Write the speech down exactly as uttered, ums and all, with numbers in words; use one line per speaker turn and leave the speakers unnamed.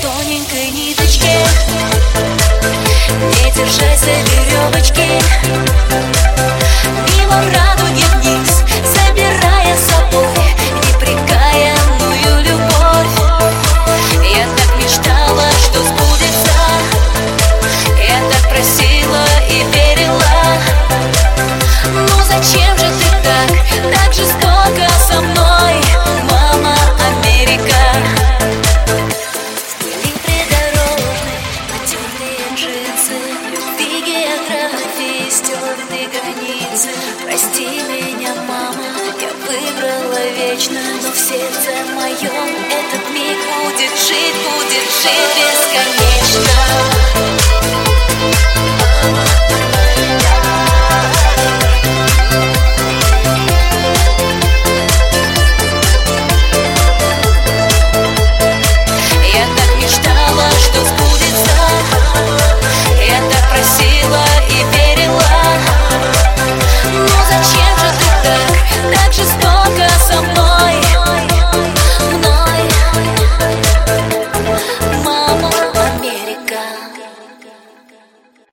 тоненькой ниточке. Не держась за веревочки, мимо радуги вниз, забирая с собой непрекаянную любовь. Я так мечтала, что сбудется, я так просила и верила. Ну зачем же ты так, так жестоко со мной, мама Америка? Были придорожные, потертые джинсы, любви, географии, стертые границы. Прости меня, мама, я выбрала вечно, но в сердце моем этот миг будет жить, будет жить бесконечно.